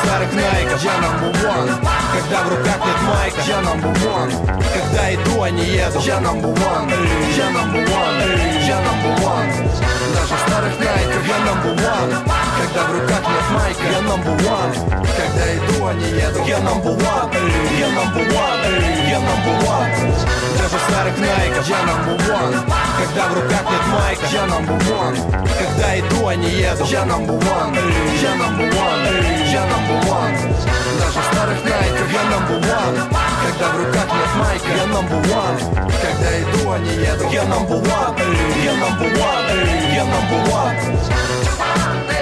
старых найков, я number one. Когда в руках нет майка, я number one. Когда иду, а не еду, я number one. Я number one, я number one. Даже в старых найках я number one. Когда в руках нет майка, я number one. Когда иду, а не еду, я number one. Я number one, я number one. Даже в старых найках я number one. Когда в руках нет майка, я number one. Когда иду, а не еду, я number one. Я number one, я number one. Даже в старых найках я number one. Когда в руках нет майка, я number one. Когда иду, а не еду, я number one. Я number one, я number one.